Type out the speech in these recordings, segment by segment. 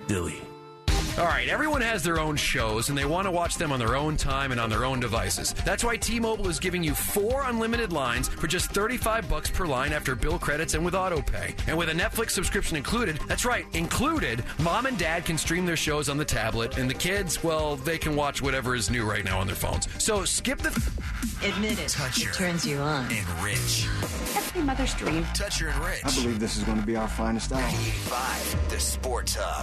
Dilly. All right, everyone has their own shows, and they want to watch them on their own time and on their own devices. That's why T-Mobile is giving you 4 unlimited lines for just $35 per line after bill credits and with autopay. And with a Netflix subscription included, that's right, included, Mom and Dad can stream their shows on the tablet, and the kids, well, they can watch whatever is new right now on their phones. So skip the... Admit it. Touch it turns you on. Enrich. Every mother's dream. Touch your Enrich. I believe this is going to be our finest hour. 85, the Sports Hub.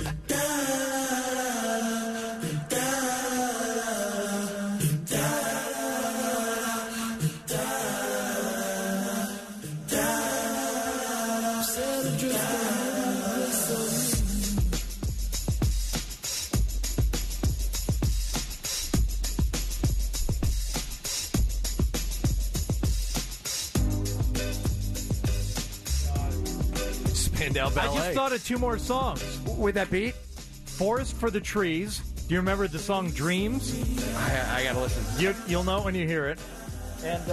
Spandau Ballet. I just thought of 2 more songs. With that beat? Forest for the Trees. Do you remember the song Dreams? I gotta listen. You'll know it when you hear it. And,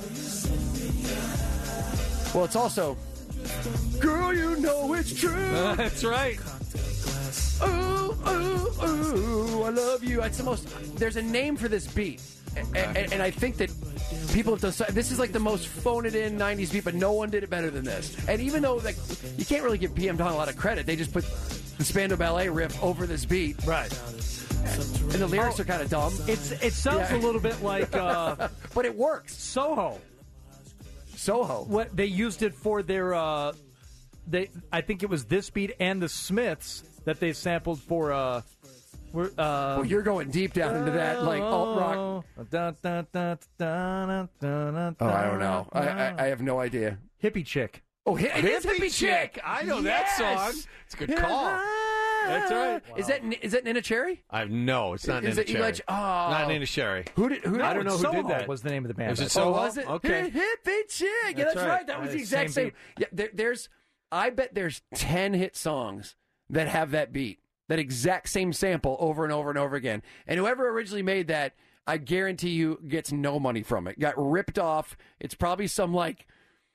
well, it's also, girl, you know it's true. That's right. Ooh, ooh, ooh, I love you. It's the most, there's a name for this beat. And I think that people have done, this is like the most phone-it-in 90s beat, but no one did it better than this. And even though, like, you can't really give PM Dawn a lot of credit, they just put the Spandau Ballet riff over this beat. Right. And the lyrics are kind of dumb. It sounds a little bit like... but it works. Soho. What they used it for their... I think it was this beat and the Smiths that they sampled for... well, you're going deep down into that, like, alt-rock. Oh, I don't know. I have no idea. Hippie Chick. Oh, it is Hippie Chick. I know that song. It's a good call. That's right. Wow. Is that Nina Cherry? No, it's not Nina Cherry. Not Nina Cherry. Who I don't know who did that. Was the name of the band? Was it Soho? Was it? Okay. Hippie Chick. Yeah, that's right. That was the exact same. Yeah, I bet there's 10 hit songs that have that beat, that exact same sample over and over and over again. And whoever originally made that, I guarantee you, gets no money from it. Got ripped off. It's probably some like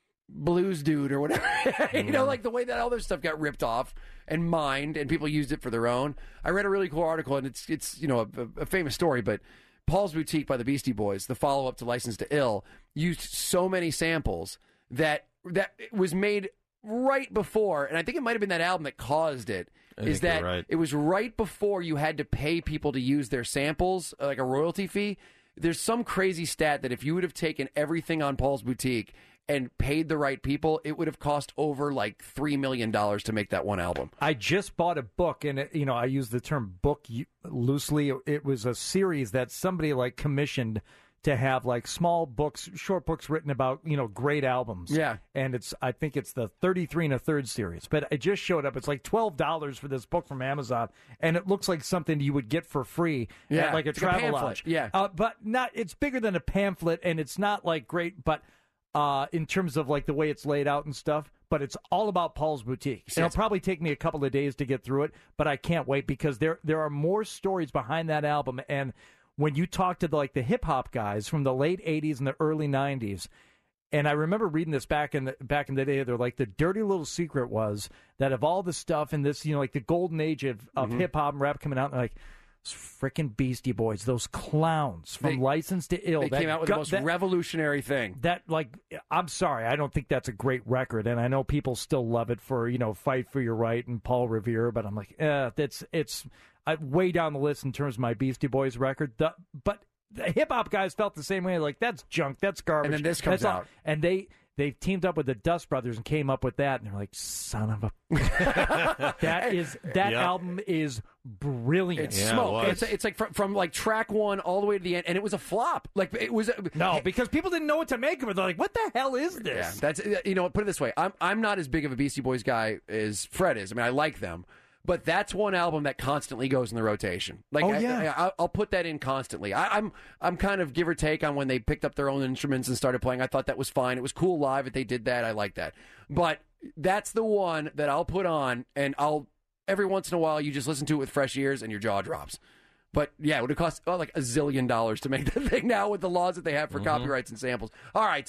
blues dude or whatever. You know, like the way that all their stuff got ripped off and mined, and people used it for their own. I read a really cool article, and it's you know, a famous story, but Paul's Boutique by the Beastie Boys, the follow-up to License to Ill, used so many samples that it was made right before, and I think it might have been that album that caused it, is that it was right before you had to pay people to use their samples, like a royalty fee. There's some crazy stat that if you would have taken everything on Paul's Boutique and paid the right people, it would have cost over like $3 million to make that one album. I just bought a book, and I use the term book loosely. It was a series that somebody like commissioned to have like small books, short books written about, great albums. Yeah. And I think it's the 33 1/3 series, but it just showed up. It's like $12 for this book from Amazon, and it looks like something you would get for free at like a travel lodge. Yeah. But it's bigger than a pamphlet, and it's not like great, but in terms of like the way it's laid out and stuff, but it's all about Paul's Boutique. It'll probably take me a couple of days to get through it, but I can't wait because there are more stories behind that album. And when you talk to the hip hop guys from the late 80s and the early 90s, and I remember reading this back in the day, they're like, the dirty little secret was that of all the stuff in this, like the golden age of hip hop and rap coming out, they're like, freaking Beastie Boys, those clowns from License to Ill. They came out with the most revolutionary thing. I'm sorry, I don't think that's a great record, and I know people still love it for, Fight for Your Right and Paul Revere, but I'm like, it's way down the list in terms of my Beastie Boys record. But the hip-hop guys felt the same way, like, that's junk, that's garbage. And then this comes out. And they teamed up with the Dust Brothers and came up with that, and they're like, son of a... that album is brilliant. It's smoke. It's like from like track one all the way to the end, and it was a flop. Like it was because people didn't know what to make of it. They're like, "What the hell is this?" Yeah, that's put it this way. I'm not as big of a Beastie Boys guy as Fred is. I mean, I like them, but that's one album that constantly goes in the rotation. Like, I'll put that in constantly. I'm kind of give or take on when they picked up their own instruments and started playing. I thought that was fine. It was cool live that they did that. I like that, but that's the one that I'll put on, and every once in a while, you just listen to it with fresh ears and your jaw drops. But yeah, it would have cost like $1 zillion to make that thing now with the laws that they have for copyrights and samples. All right,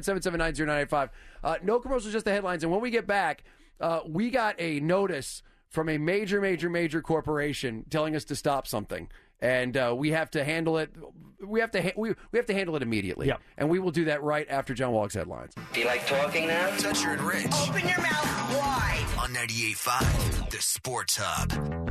617-779-0985. No commercials, just the headlines. And when we get back, we got a notice from a major corporation telling us to stop something, and we have to handle it. We have to handle it immediately, and we will do that right after John Wallach's headlines. Do you like talking now? Toucher and Rich. Open your mouth wide. On 98.5, the Sports Hub.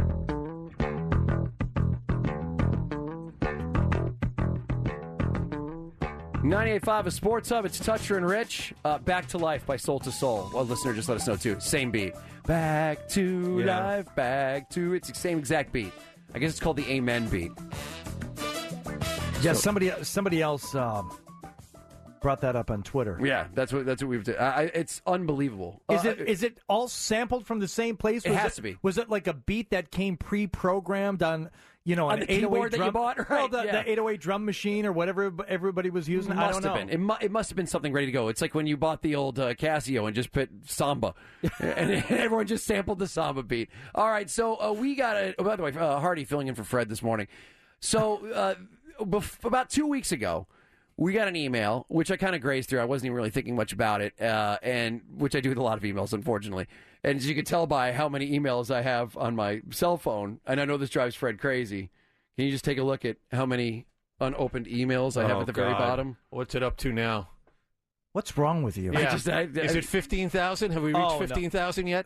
98.5 a Sports Hub. It's Toucher and Rich. Back to Life by Soul to Soul. Well, listener, just let us know, too. Same beat. Back to life, back to... It's the same exact beat. I guess it's called the Amen beat. Yeah, somebody else brought that up on Twitter. Yeah, that's what we've done. It's unbelievable. Is it all sampled from the same place? It has to be. Was it like a beat that came pre-programmed on... on an the keyboard that you bought, right? Well, the 808 drum machine or whatever everybody was using. I don't know. It must have been something ready to go. It's like when you bought the old Casio and just put samba, and everyone just sampled the samba beat. All right, so we got by the way, Hardy filling in for Fred this morning. So about 2 weeks ago, we got an email, which I kind of grazed through. I wasn't even really thinking much about it, and which I do with a lot of emails, unfortunately. And as you can tell by how many emails I have on my cell phone, and I know this drives Fred crazy, can you just take a look at how many unopened emails I have at the very bottom? What's it up to now? What's wrong with you? Yeah. Is it 15,000? Have we reached 15,000 yet?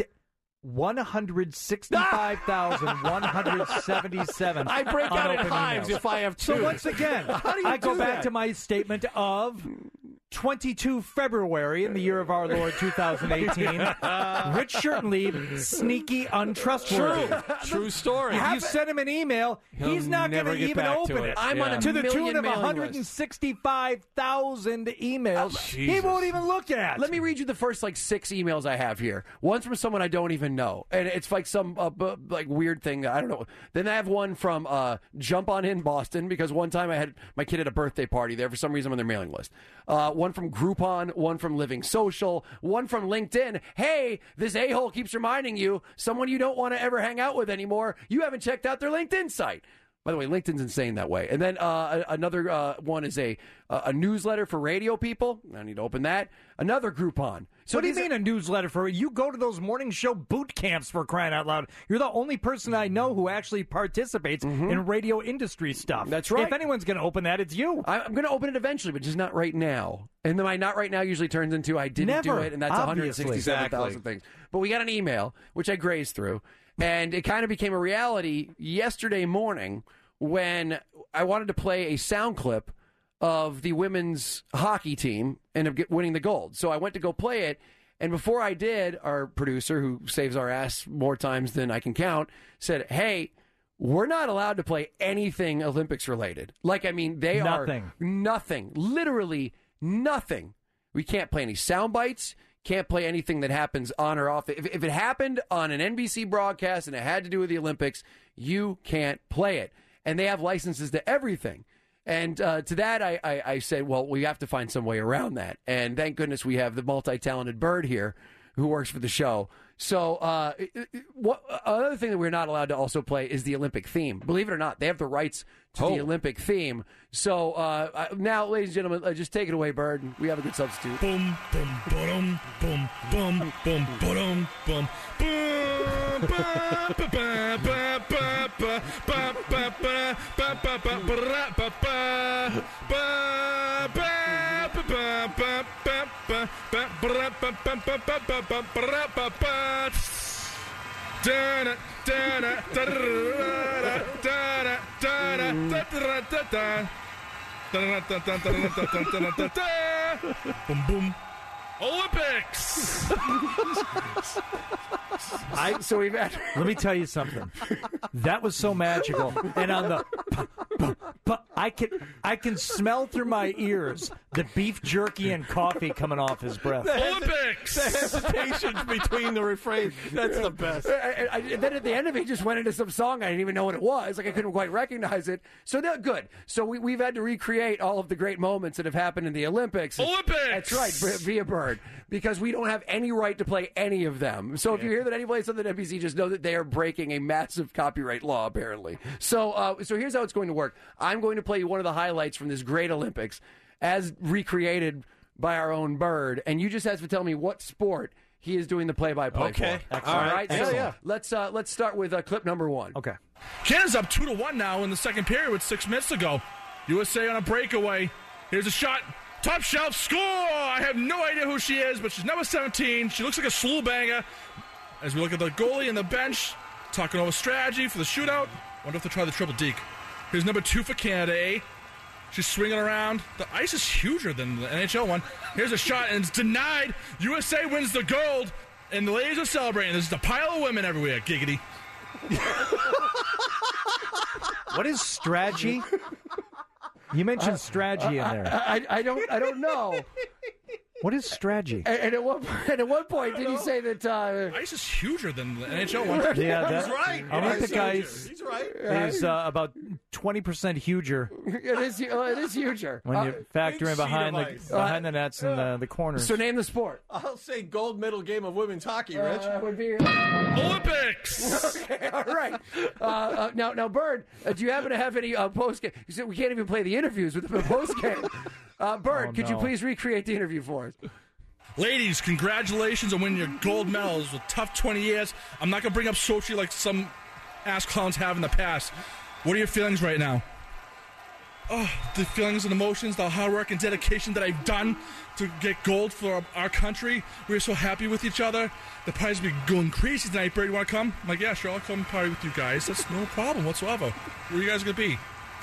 165,177. I break out in hives if I have two. So once again, I go back to my statement of 22 February in the year of our Lord 2018. Rich Shirtleaf, sneaky, untrustworthy. True story. If you send him an email, he's not going to even open it. I'm on a to the tune of mailing 165,000 emails. He won't even look at. Let me read you the first 6 emails I have here. One's from someone I don't even know, and it's like some weird thing that I don't know. Then I have one from Jump On In Boston, because one time I had my kid at a birthday party there. For some reason, I'm on their mailing list. One from Groupon, one from Living Social, one from LinkedIn. Hey, this a-hole keeps reminding you, someone you don't want to ever hang out with anymore, you haven't checked out their LinkedIn site. By the way, LinkedIn's insane that way. And then another one is a newsletter for radio people. I need to open that. Another Groupon. So what do you mean a newsletter for? You go to those morning show boot camps, for crying out loud. You're the only person I know who actually participates in radio industry stuff. That's right. If anyone's going to open that, it's you. I'm going to open it eventually, but just not right now. And then my not right now usually turns into I didn't do it, and that's 167,000 things. But we got an email, which I grazed through, and it kind of became a reality yesterday morning when I wanted to play a sound clip of the women's hockey team and of winning the gold. So I went to go play it, and before I did, our producer, who saves our ass more times than I can count, said, hey, we're not allowed to play anything Olympics related. They are nothing, literally nothing. We can't play any sound bites. Can't play anything that happens on or off. If it happened on an NBC broadcast and it had to do with the Olympics, you can't play it. And they have licenses to everything. And to that, I said, well, we have to find some way around that. And thank goodness we have the multi-talented Bird here who works for the show. So another thing that we're not allowed to also play is the Olympic theme. Believe it or not, they have the rights to the Olympic theme. So now, ladies and gentlemen, just take it away, Bird. We have a good substitute. Boom, boom, boom, boom, boom, boom, boom, boom, boom, boom. Olympics. Let me tell you something. That was so magical, and on the I can smell through my ears the beef jerky and coffee coming off his breath. Olympics. The hesitation between the refrain. That's the best. Then at the end of it, he just went into some song I didn't even know what it was. I couldn't quite recognize it. So good. So we've had to recreate all of the great moments that have happened in the Olympics. Olympics. That's right, via Bird, because we don't have any right to play any of them. So if you hear that any place on the NBC, just know that they are breaking a massive copyright law, apparently. So here's how it's going to work. I'm going to play you one of the highlights from this great Olympics as recreated by our own Bird, and you just have to tell me what sport he is doing the play-by-play Okay. for. All All right. right. So let's start with clip number 1. Okay. Canada's up 2-1 now in the second period with 6 minutes to go. USA on a breakaway. Here's a shot. Top shelf score. I have no idea who she is, but she's number 17. She looks like a slew banger. As we look at the goalie and the bench, talking over strategy for the shootout. Wonder if they'll try the triple deke. Here's number 2 for Canada, eh? She's swinging around. The ice is huger than the NHL one. Here's a shot, and it's denied. USA wins the gold, and the ladies are celebrating. There's a pile of women everywhere. Giggity. What is strategy? You mentioned strategy in there. I don't know. What is strategy? And at one point, did he say that? Ice is huger than the NHL one. Yeah, He's right. Olympic ice He's right. is about 20% huger It is huger. when you factor in big sheet behind of the ice. behind the nets and the corners. So name the sport. I'll say gold medal game of women's hockey, Rich. That would be. Olympics! Okay, all right. Now, Bird, do you happen to have any post game? You said we can't even play the interviews with the post game. Bird, could you please recreate the interview for us? Ladies, congratulations on winning your gold medals with tough 20 years. I'm not going to bring up Sochi like some ass clowns have in the past. What are your feelings right now? Oh, the feelings and emotions, the hard work and dedication that I've done to get gold for our country. We're so happy with each other. The party's been going crazy tonight. Bird, you want to come? I'm like, yeah, sure, I'll come party with you guys. That's no problem whatsoever. Where are you guys going to be?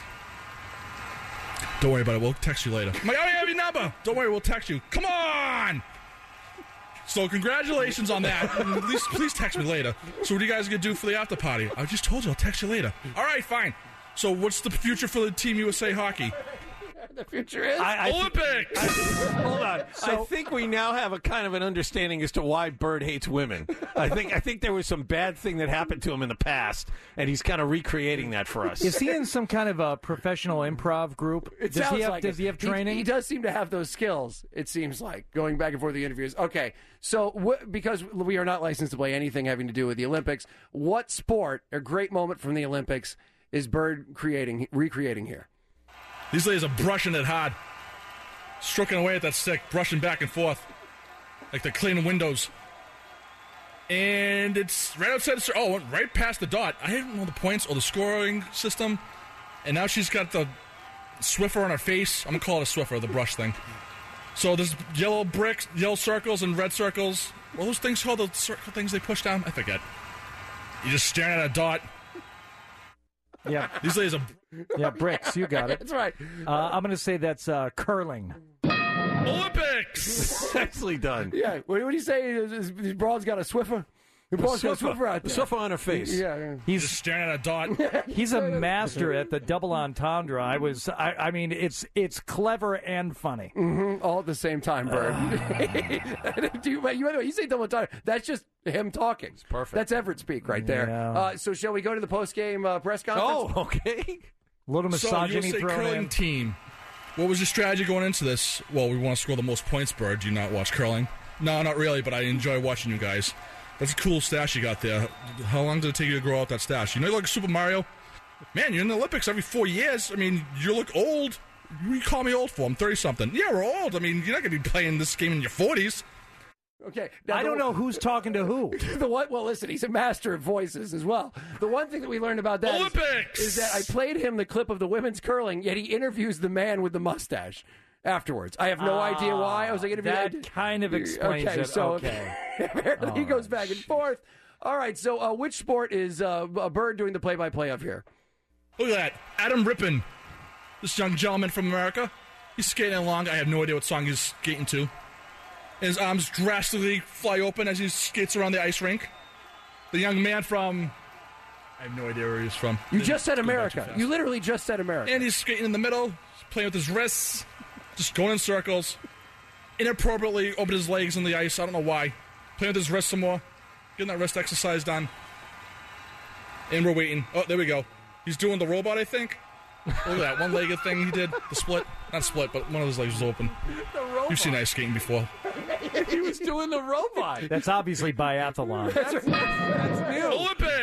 Don't worry about it. We'll text you later. I'm like, I have your number. Don't worry, we'll text you. Come on! So congratulations on that. At least please text me later. So what are you guys going to do for the after party? I just told you I'll text you later. All right, fine. So what's the future for the Team USA hockey? The future is Olympics! Hold on. I think we now have a kind of an understanding as to why Bird hates women. I think there was some bad thing that happened to him in the past, and he's kind of recreating that for us. Is he in some kind of a professional improv group? It Does sounds he have, like does he have training? He does seem to have those skills, it seems like, going back and forth the interviews. Okay, so because we are not licensed to play anything having to do with the Olympics, what sport, a great moment from the Olympics, is Bird recreating here? These ladies are brushing it hard. Stroking away at that stick, brushing back and forth. Like they're cleaning windows. And it's right outside the... Oh, right past the dot. I didn't know the points or the scoring system. And now she's got the Swiffer on her face. I'm going to call it a Swiffer, the brush thing. So there's yellow bricks, yellow circles, and red circles. What are those things called? The circle things they push down? I forget. You're just staring at a dot. Yeah. These ladies are... Yeah, bricks. You got it. That's right. I'm going to say that's curling. Olympics! Nicely done. Yeah. What do you say? This broad's got a Swiffer? Your broad's got a Swiffer out there. Swiffer on her face. Yeah. Just staring at a dot. He's a master at the double entendre. I mean, it's clever and funny. Mm-hmm. All at the same time, Bird. You say double entendre. That's just him talking. It's perfect. That's Everett speak right there. Yeah. So shall we go to the post-game press conference? Oh, okay. A little misogyny USA thrown curling in. team. What was your strategy going into this? Well, we want to score the most points, Bird. Do you not watch curling? No, not really, but I enjoy watching you guys. That's a cool stash you got there. How long did it take you to grow out that stash? You know, you're like Super Mario. Man, you're in the Olympics every 4 years. I mean, you look old. What do you call me old for? I'm 30-something. Yeah, we're old. I mean, you're not going to be playing this game in your 40s. Okay. I don't know who's talking to who. Well, listen, he's a master of voices as well. The one thing that we learned about that Olympics! is that I played him the clip of the women's curling, yet he interviews the man with the mustache afterwards. I have no idea why. I was like, that kind of explains okay, it. So Okay. apparently he goes back and forth. All right, so which sport is Bird doing the play-by-play of here? Look at that. Adam Rippon, this young gentleman from America. He's skating along. I have no idea what song he's skating to. His arms drastically fly open as he skates around the ice rink. The young man from... I have no idea where he's from. You just said America. You literally just said America. And he's skating in the middle, playing with his wrists, just going in circles. Inappropriately opened his legs on the ice. I don't know why. Playing with his wrist some more. Getting that wrist exercise done. And we're waiting. Oh, there we go. He's doing the robot, I think. Look at that one-legged thing he did. The split. Not split, but one of his legs was open. The robot. You've seen ice skating before. He was doing the robot. That's obviously biathlon. That's new. Olympics!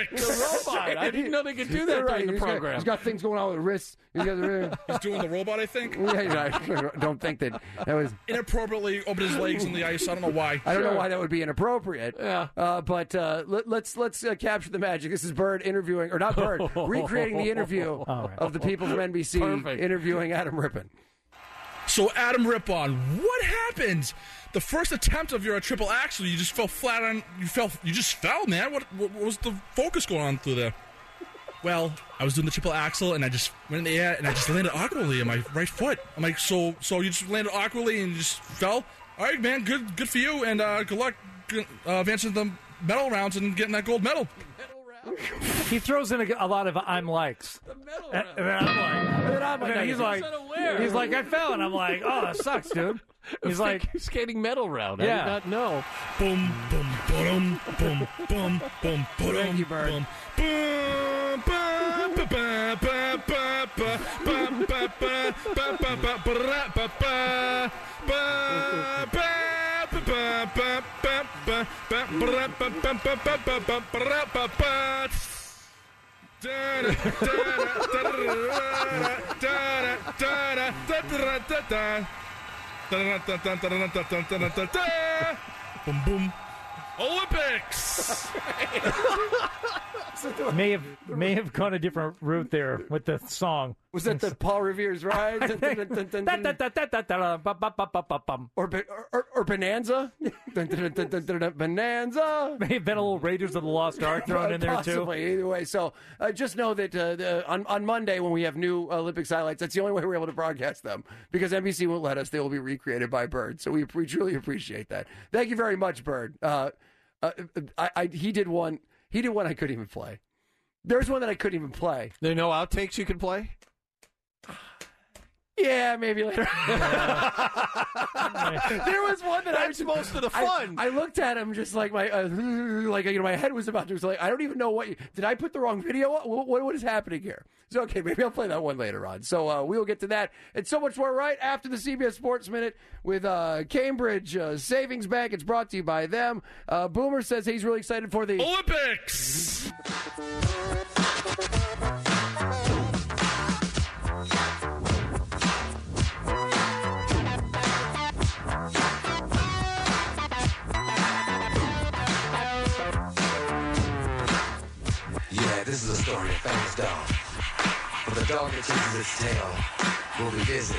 Olympics. Robot. I didn't know they could do that during the program. He's got things going on with wrists. He's doing the robot, I think. I don't think that was inappropriately opened his legs in the ice. I don't know why. I don't know why that would be inappropriate. Yeah. But let's capture the magic. This is Bird interviewing, or not Bird, recreating the interview of the people from NBC interviewing Adam Rippon. So Adam Rippon, what happened? The first attempt of your triple axel, you just fell flat on. You just fell, man. What was the focus going on through there? Well, I was doing the triple axel, and I just went in the air, and I just landed awkwardly on my right foot. I'm like, so you just landed awkwardly and you just fell? All right, man, good for you, and good luck advancing the medal rounds and getting that gold medal. He throws in a lot of I'm likes. The medal round. He's like, I fell, and I'm like, oh, that sucks, dude. He's like skating medal round. Yeah. I did not know. Boom, boom, boom, boom, boom, boom, boom. Thank you, Bird. Boom, boom. Olympics. may have gone a different route there with the song. Was that the Paul Revere's Ride? or Bonanza? Bonanza? May have been a little Raiders of the Lost Ark thrown in there Possibly. too. Either way, so just know that on Monday when we have new Olympics highlights, that's the only way we're able to broadcast them because NBC won't let us. They will be recreated by Bird. So we truly appreciate that. Thank you very much, Bird. He did one. He did one I couldn't even play. There's one that I couldn't even play. There are no outtakes you can play? Yeah, maybe later. There was one that That's most of the fun. I looked at him just like my my head was about to. So like, I don't even know did I put the wrong video? What is happening here? So okay, maybe I'll play that one later on. So we will get to that and so much more right after the CBS Sports Minute with Cambridge Savings Bank. It's brought to you by them. Boomer says he's really excited for the Olympics. This is a story of a famous dog. But the dog that chases its tail will be busy.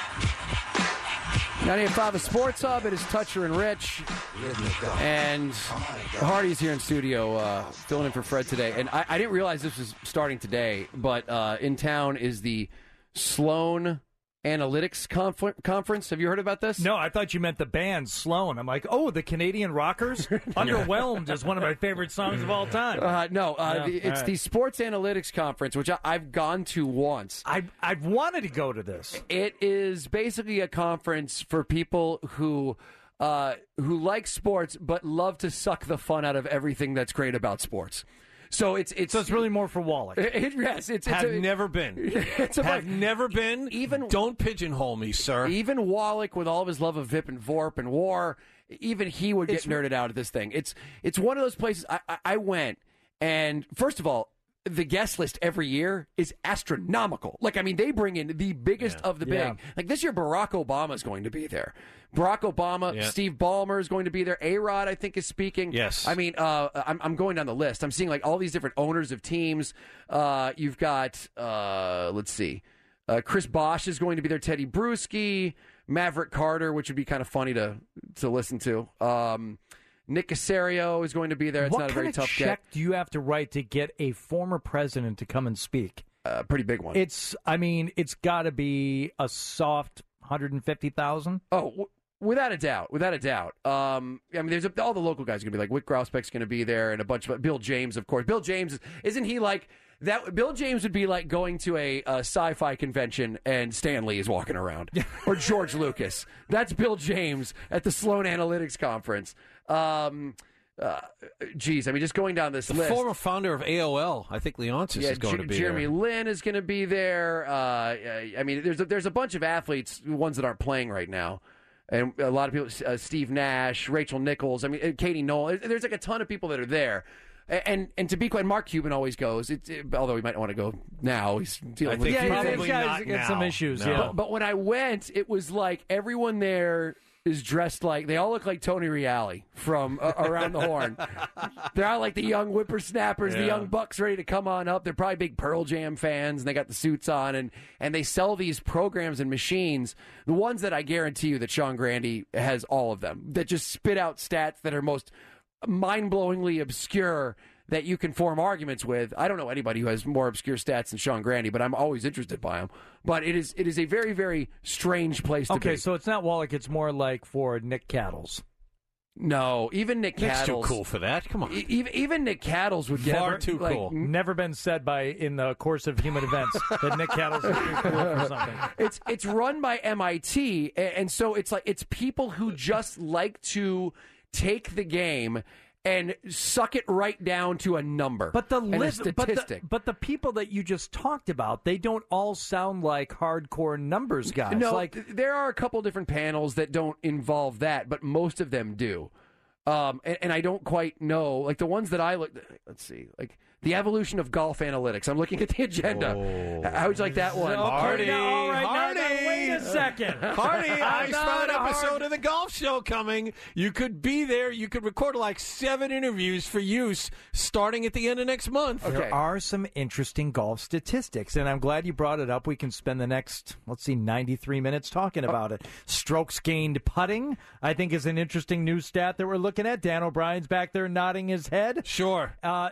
98.5 The Sports Hub. It is Toucher and Rich. And Hardy's here in studio filling in for Fred today. And I didn't realize this was starting today, but in town is the Sloan Analytics Conference. Have you heard about this? No, I thought you meant the band Sloan. I'm like, oh, the Canadian Rockers? Underwhelmed is one of my favorite songs of all time. It's the Sports Analytics Conference, which I've gone to once. I've wanted to go to this. It is basically a conference for people who like sports but love to suck the fun out of everything that's great about sports. So it's really more for Wallach. Yes, Have never been. Never been. Even don't pigeonhole me, sir. Even Wallach, with all of his love of Vip and Vorp and war, even he would get nerded out at this thing. It's one of those places I went, and first of all, the guest list every year is astronomical. Like, I mean, they bring in the biggest of the big. Yeah. Like this year, Barack Obama is going to be there. Barack Obama, Steve Ballmer is going to be there. A-Rod, I think, is speaking. Yes. I mean, I'm going down the list. I'm seeing like all these different owners of teams. You've got, let's see, Chris Bosh is going to be there. Teddy Bruschi, Maverick Carter, which would be kind of funny to listen to. Nick Casario is going to be there. It's not a very tough check do you have to write to get a former president to come and speak? Pretty big one. It's got to be a soft 150,000. Oh, without a doubt. I mean, there's all the local guys are going to be like Wick Grauspek's going to be there, and a bunch of Bill James, of course. Bill James isn't he like that? Bill James would be like going to a sci-fi convention and Stan Lee is walking around, or George Lucas. That's Bill James at the Sloan Analytics Conference. Geez, I mean, just going down this list. Former founder of AOL, I think Leonsis is going to be Jeremy there. Lin is going to be there. I mean, there's a bunch of athletes, ones that aren't playing right now, and a lot of people. Steve Nash, Rachel Nichols. I mean, Katie Noel. There's like a ton of people that are there. And to be quite, Mark Cuban always goes. Although he might not want to go now. He's dealing with probably guys not get now. some issues. No. Yeah. But when I went, it was like everyone there is dressed like, they all look like Tony Reale from Around the Horn. They're all like the young whippersnappers, the young bucks ready to come on up. They're probably big Pearl Jam fans, and they got the suits on, and they sell these programs and machines, the ones that I guarantee you that Sean Grande has all of them, that just spit out stats that are most mind-blowingly obscure that you can form arguments with. I don't know anybody who has more obscure stats than Sean Grande, but I'm always interested by him. But it is a very, very strange place to be. Okay, so it's not Wallach. It's more like for Nick Cattles. No, even Nick Nick's Cattles. too cool for that. Come on. Even Nick Cattles would get Far too cool. Never been said in the course of human events that Nick Cattles is too cool for something. It's run by MIT, and so it's people who just like to take the game and suck it right down to a number. But the and a statistic. but the people that you just talked about, they don't all sound like hardcore numbers guys. No, there are a couple different panels that don't involve that, but most of them do. And I don't quite know, like the ones that I look. Let's see, like the evolution of golf analytics. I'm looking at the agenda. How would you like that one? Hardy, all right, Hardy. now, wait a second. Hardy, I saw an not episode of the golf show coming. You could be there. You could record like 7 interviews for use starting at the end of next month. Okay. There are some interesting golf statistics, and I'm glad you brought it up. We can spend the next, 93 minutes talking about it. Strokes gained putting, I think, is an interesting new stat that we're looking at. Dan O'Brien's back there nodding his head. Sure.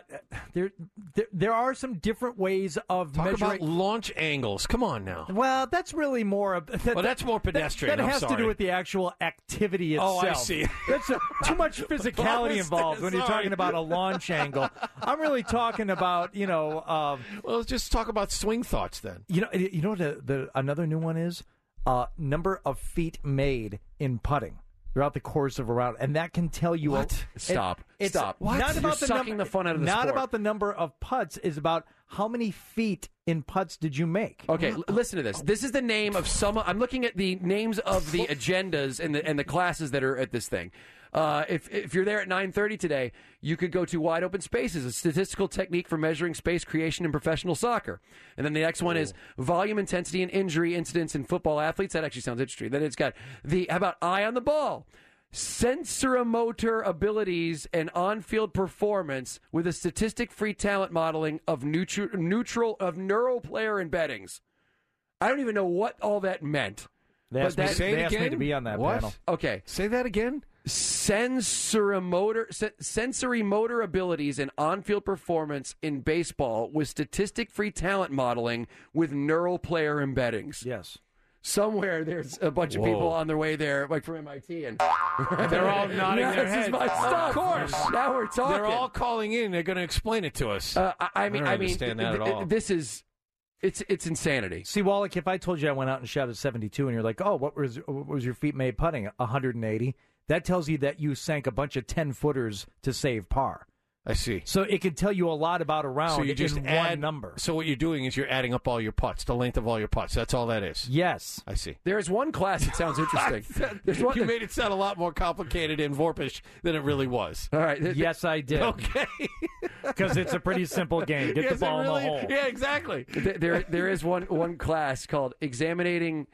There are some different ways of Talk measuring. about launch angles. Come on now. Well, that's really more of. That's more pedestrian. That I'm has to sorry. do with the actual activity itself. Oh, I see. That's too much physicality involved when you're talking about a launch angle. I'm really talking about, well, let's just talk about swing thoughts then. You know what the another new one is? Number of feet made in putting throughout the course of a round, and that can tell you Stop. It's Stop. Not You're about sucking the fun out of the Not sport. about the number of putts. Is about how many feet in putts did you make? Okay, listen to this. This is the name of some. I'm looking at the names of the agendas and the classes that are at this thing. If you're there at 9:30 today, you could go to Wide Open Spaces, a statistical technique for measuring space creation in professional soccer. And then the next one is volume, intensity, and injury incidents in football athletes. That actually sounds interesting. Then it's got how about eye on the ball? Sensoromotor abilities and on-field performance with a statistic-free talent modeling of neural player embeddings. I don't even know what all that meant. They asked me to be on that panel. Okay. Say that again. Sensory motor abilities and on-field performance in baseball with statistic-free talent modeling with neural player embeddings. Yes. Somewhere there's a bunch of people on their way there, like from MIT, and they're all nodding their This heads. is my stuff. Of course. Now we're talking. They're all calling in. They're going to explain it to us. I don't understand that at all. This is it's insanity. See, Wallach, if I told you I went out and shot at 72, and you're like, "Oh, what was your feet made putting?" 180. That tells you that you sank a bunch of 10-footers to save par. I see. So it can tell you a lot about a round So you just in add one number. So what you're doing is you're adding up all your putts, the length of all your putts. That's all that is. Yes. I see. There's one class that sounds interesting. There's one. You made it sound a lot more complicated and Vorpish than it really was. All right. Yes, I did. Okay. Because it's a pretty simple game. Get the ball in the hole. Yeah, exactly. There is one class called examining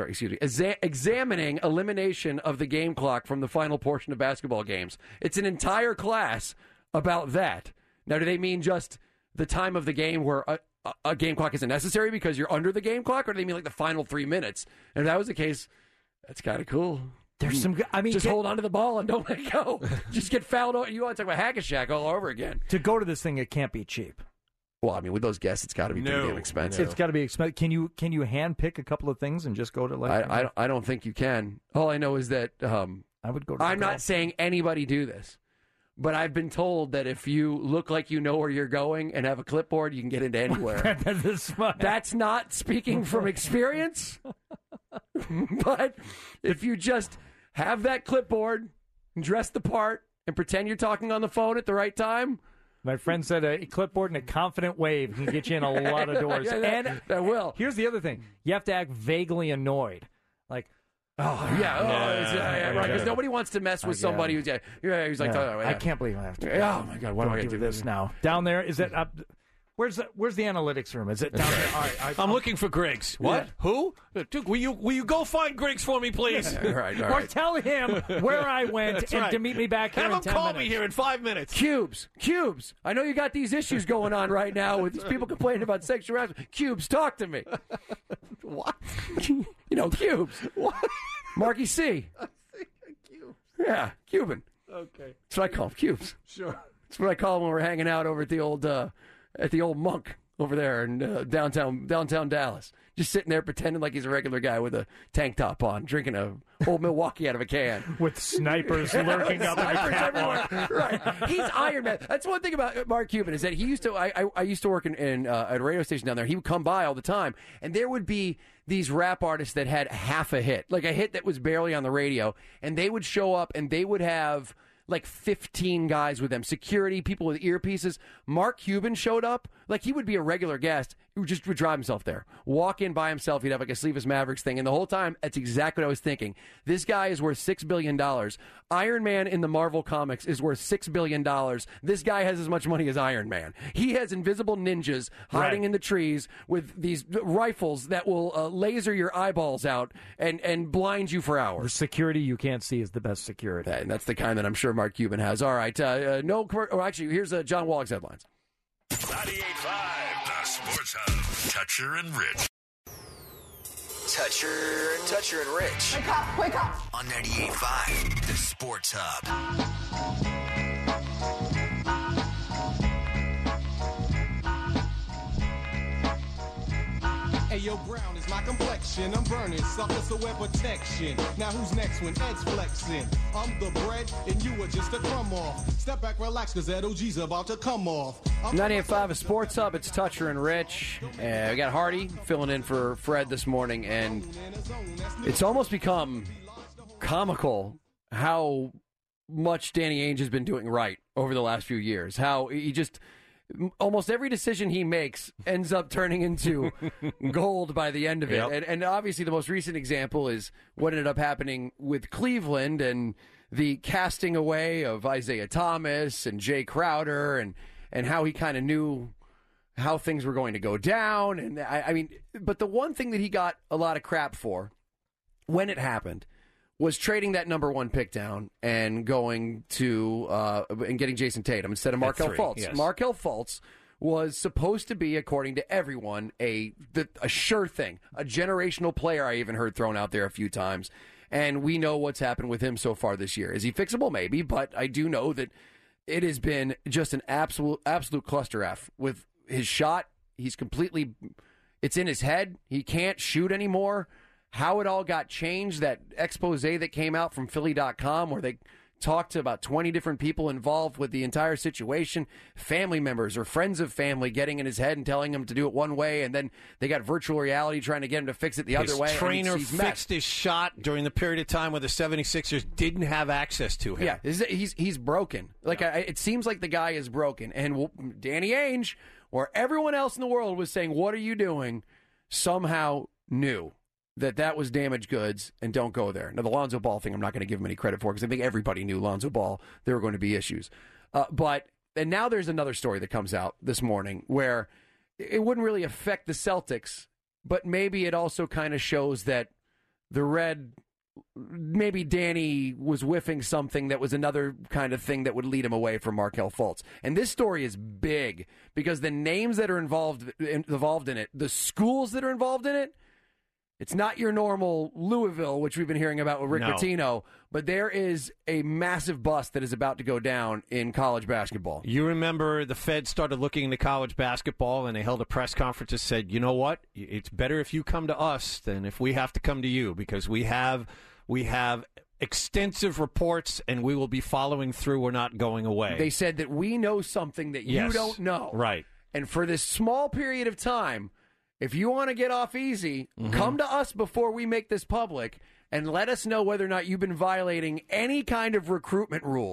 elimination of the game clock from the final portion of basketball games. It's an entire class about that. Now, do they mean just the time of the game where a game clock isn't necessary because you're under the game clock, or do they mean like the final 3 minutes? And if that was the case, that's kind of cool. There's some. Just hold on to the ball and don't let go. Just get fouled. You want to talk about Hack-a-Shack all over again? To go to this thing, it can't be cheap. Well, I mean, with those guests, it's got to be pretty damn expensive. It's got to be expensive. Can you hand pick a couple of things and just go to like? I don't think you can. All I know is that I would go. I'm not saying anybody do this. But I've been told that if you look like you know where you're going and have a clipboard, you can get into anywhere. That's not speaking from experience. But if you just have that clipboard, dress the part, and pretend you're talking on the phone at the right time. My friend said a clipboard and a confident wave can get you in a lot of doors. That will. Here's the other thing. You have to act vaguely annoyed. Like, Oh, yeah. Right, because nobody wants to mess with somebody who's, he's like, I can't believe I have to. Oh, my God, why do I do this now? Down there, is it up? Where's the analytics room? Is it down there? All right, I'm looking for Griggs. What? Yeah. Who? Duke, will you go find Griggs for me, please? All right. Or tell him where I went to meet me back here in 10 minutes. Have him call me here in 5 minutes. Cubes. I know you got these issues going on right now with these people complaining about sexual harassment. Cubes, talk to me. What? Cubes. What? Marky C. Cubes. Yeah, Cuban. Okay. That's what I call him, Cubes. Sure. That's what I call him when we're hanging out over at the old Monk over there in downtown Dallas. Just sitting there pretending like he's a regular guy with a tank top on, drinking a old Milwaukee out of a can. With snipers lurking up in the catwalk. Right. He's Iron Man. That's one thing about Mark Cuban is that he used to, I used to work in at a radio station down there. He would come by all the time, and there would be these rap artists that had half a hit, like a hit that was barely on the radio, and they would show up and they would have like 15 guys with them, security, people with earpieces. Mark Cuban showed up, like he would be a regular guest who just would drive himself there, walk in by himself. He'd have like a Sleeveless Mavericks thing, and the whole time, that's exactly what I was thinking. This guy is worth $6 billion. Iron Man in the Marvel comics is worth $6 billion. This guy has as much money as Iron Man. He has invisible ninjas hiding in the trees with these rifles that will laser your eyeballs out and blind you for hours. The security you can't see is the best security. And that's the kind that I'm sure Mark Cuban has. All right. Actually, here's John Wallach's headlines. 98.5, the Sports Hub. Toucher and Rich. Toucher and Rich. Wake up. On 98.5, the Sports Hub. Hey, yo, brown is my complexion. I'm burning, suckers, so wear protection. Now who's next when Ed's flexing? I'm the bread, and you are just a crumb off. Step back, relax, cause that OG's about to come off. 98.5 is Sports Hub. It's Toucher and Rich. We got Hardy filling in for Fred this morning, and it's almost become comical how much Danny Ainge has been doing right over the last few years. How he just... almost every decision he makes ends up turning into gold by the end of it. Yep. And obviously the most recent example is what ended up happening with Cleveland and the casting away of Isaiah Thomas and Jay Crowder and how he kind of knew how things were going to go down. And I mean, but the one thing that he got a lot of crap for when it happened was trading that number one pick down and going to and getting Jason Tatum instead of Markelle Fultz. Yes. Markelle Fultz was supposed to be, according to everyone, a sure thing, a generational player. I even heard thrown out there a few times, and we know what's happened with him so far this year. Is he fixable? Maybe, but I do know that it has been just an absolute cluster F with his shot. He's completely, it's in his head. He can't shoot anymore. How it all got changed, that expose that came out from Philly.com where they talked to about 20 different people involved with the entire situation, family members or friends of family getting in his head and telling him to do it one way, and then they got virtual reality trying to get him to fix it the other way. His trainer fixed his shot during the period of time where the 76ers didn't have access to him. Yeah, he's broken. It seems like the guy is broken. And Danny Ainge, or everyone else in the world was saying, what are you doing, somehow knew that was damaged goods and don't go there. Now, the Lonzo Ball thing, I'm not going to give him any credit for because I think everybody knew Lonzo Ball, there were going to be issues. And now there's another story that comes out this morning where it wouldn't really affect the Celtics, but maybe it also kind of shows that the Red, maybe Danny was whiffing something that was another kind of thing that would lead him away from Markelle Fultz. And this story is big because the names that are involved in it, the schools that are involved in it, it's not your normal Louisville, which we've been hearing about with Rick Pitino, but there is a massive bust that is about to go down in college basketball. You remember the Fed started looking into college basketball, and they held a press conference and said, you know what? It's better if you come to us than if we have to come to you, because we have extensive reports, and we will be following through. We're not going away. They said that we know something that you don't know. Right. And for this small period of time, if you want to get off easy, come to us before we make this public and let us know whether or not you've been violating any kind of recruitment rules.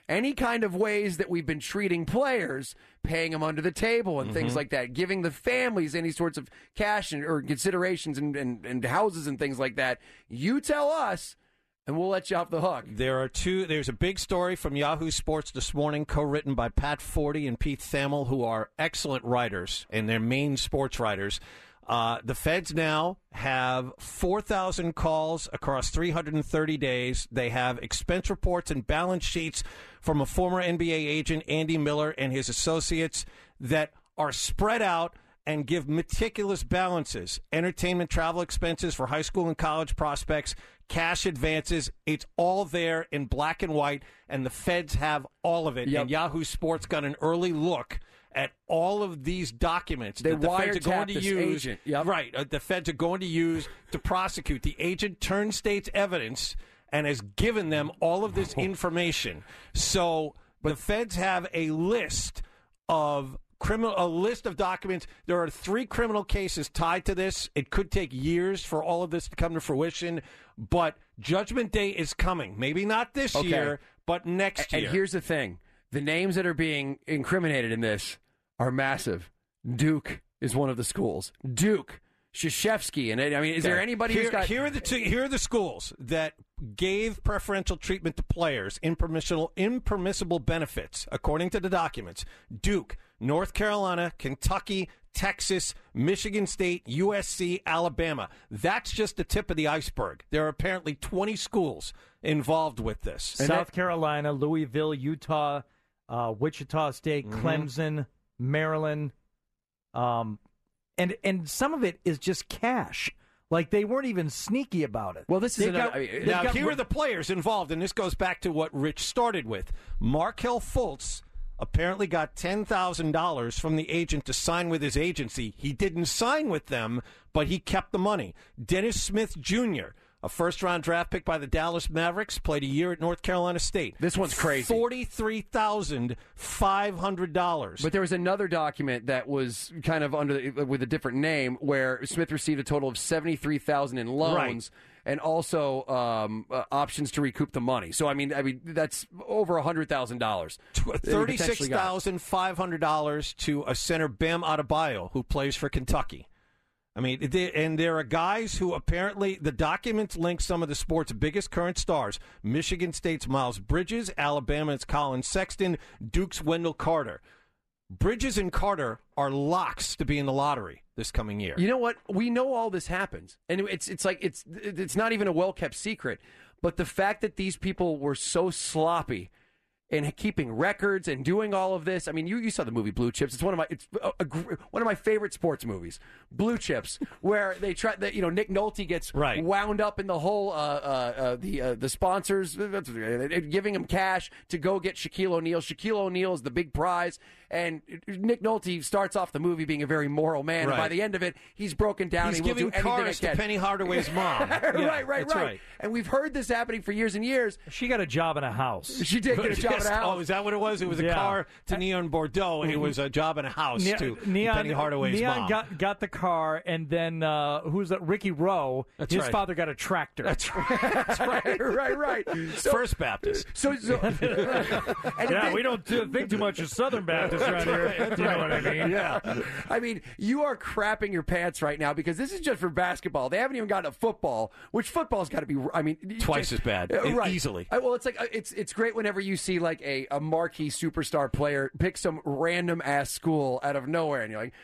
any kind of ways that we've been treating players, paying them under the table and things like that, giving the families any sorts of cash or considerations and houses and things like that, you tell us, and we'll let you off the hook. There's a big story from Yahoo Sports this morning, co-written by Pat Forty and Pete Thamel, who are excellent writers, and they're main sports writers. The feds now have 4,000 calls across 330 days. They have expense reports and balance sheets from a former NBA agent, Andy Miller, and his associates that are spread out and give meticulous balances. Entertainment, travel expenses for high school and college prospects, cash advances. It's all there in black and white, and the feds have all of it. Yep. And Yahoo Sports got an early look at all of these documents that the feds are going to use. Right, the feds are going to use to prosecute. The agent turned state's evidence and has given them all of this information. So the feds have a list of documents. There are 3 criminal cases tied to this. It could take years for all of this to come to fruition, but Judgment Day is coming. Maybe not this year, but next year. And here's the thing. The names that are being incriminated in this are massive. Duke is one of the schools. Duke, Krzyzewski, and I mean, is there anybody who's got... Here are the schools that gave preferential treatment to players, impermissible benefits, according to the documents. Duke, North Carolina, Kentucky, Texas, Michigan State, USC, Alabama. That's just the tip of the iceberg. There are apparently 20 schools involved with this. South Carolina, Louisville, Utah, Wichita State, Clemson, Maryland, and some of it is just cash. Like, they weren't even sneaky about it. Well, this is here are the players involved, and this goes back to what Rich started with. Markelle Fultz apparently got $10,000 from the agent to sign with his agency. He didn't sign with them, but he kept the money. Dennis Smith Jr., a first-round draft pick by the Dallas Mavericks, played a year at North Carolina State. This one's crazy. $43,500. But there was another document that was kind of with a different name where Smith received a total of $73,000 in loans and also options to recoup the money. So I mean that's over $100,000. $36,500 to a center, Bam Adebayo, who plays for Kentucky. I mean, and there are guys who apparently the documents link some of the sport's biggest current stars. Michigan State's Miles Bridges, Alabama's Colin Sexton, Duke's Wendell Carter. Bridges and Carter are locks to be in the lottery this coming year. You know what? We know all this happens, and it's like it's not even a well-kept secret. But the fact that these people were so sloppy and keeping records and doing all of this. I mean, you saw the movie Blue Chips. It's one of my favorite sports movies, Blue Chips, where they try that. Nick Nolte gets wound up in the whole the sponsors giving him cash to go get Shaquille O'Neal. Shaquille O'Neal is the big prize, and Nick Nolte starts off the movie being a very moral man, and by the end of it, he's broken down. He's and giving cars to Penny Hardaway's mom. Right. And we've heard this happening for years and years. She got a job in a house. She did get a job in a house. Oh, is that what it was? It was a car to Neon Bordeaux, and it was a job in a house to Penny Hardaway's mom. Neon got the car, and then who's that? Ricky Rowe. His father got a tractor. That's right. right. So, First Baptist. So we don't think too much of Southern Baptists around here. You know what I mean? Yeah. I mean, you are crapping your pants right now because this is just for basketball. They haven't even gotten to football, which football's got to be. I mean, twice as bad, easily. Well, it's like it's great whenever you see like a marquee superstar player pick some random ass school out of nowhere, and you're like,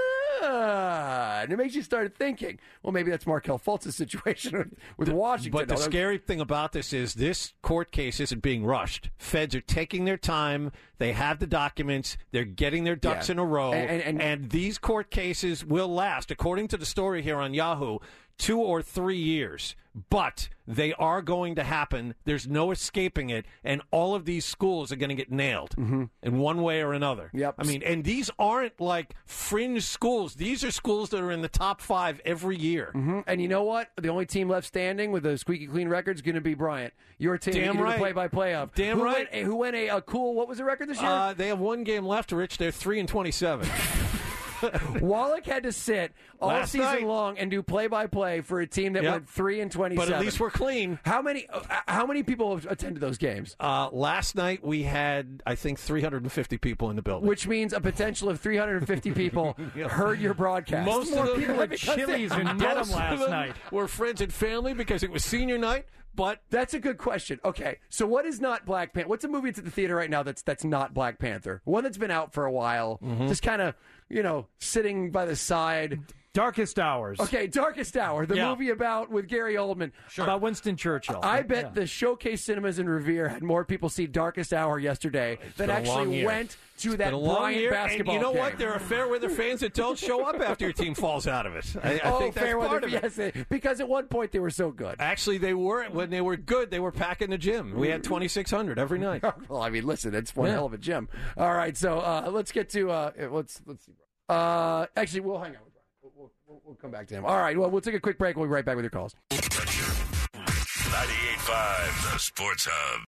and it makes you start thinking, well, maybe that's Markelle Fultz's situation with Washington. But the scary thing about this is this court case isn't being rushed. Feds are taking their time. They have the documents. They're getting their ducks in a row. And these court cases will last, according to the story here on Yahoo, 2 or 3 years. But they are going to happen. There's no escaping it. And all of these schools are going to get nailed in one way or another. Yep. I mean, and these aren't like fringe schools. These are schools that are in the top 5 every year. And you know what? The only team left standing with a squeaky clean record is going to be Bryant. Your team. Damn right. The play-by-play of. Damn right. Who went a cool, what was the record this year? They have one game left, Rich. They're 3-27. Wallach had to sit all Last season night. long and do play-by-play for a team that went 3-27. But at least we're clean. How many people have attended those games? Last night we had, I think, 350 people in the building. Which means a potential of 350 people heard your broadcast. Most more people at Chili's in Dedham last night. Were friends and family because it was senior night. But that's a good question. Okay, so what is not Black Panther? What's a movie that's at the theater right now that's not Black Panther? One that's been out for a while, just kind of, sitting by the side. Darkest Hours. Okay, Darkest Hour, the movie with Gary Oldman. Sure. About Winston Churchill. I bet the Showcase Cinemas in Revere had more people see Darkest Hour yesterday that actually went to that Bryant basketball game. And you know game. what? There are fair weather fans that don't show up after your team falls out of it. I think that's part of it. Yes, because at one point they were so good. Actually, they were. When they were good, they were packing the gym. We had 2,600 every night. Well, I mean, listen, it's one hell of a gym. All right, so let's get to let's see. Actually, we'll hang on. We'll come back to him. All right, well, we'll take a quick break. We'll be right back with your calls. 98.5, the Sports Hub.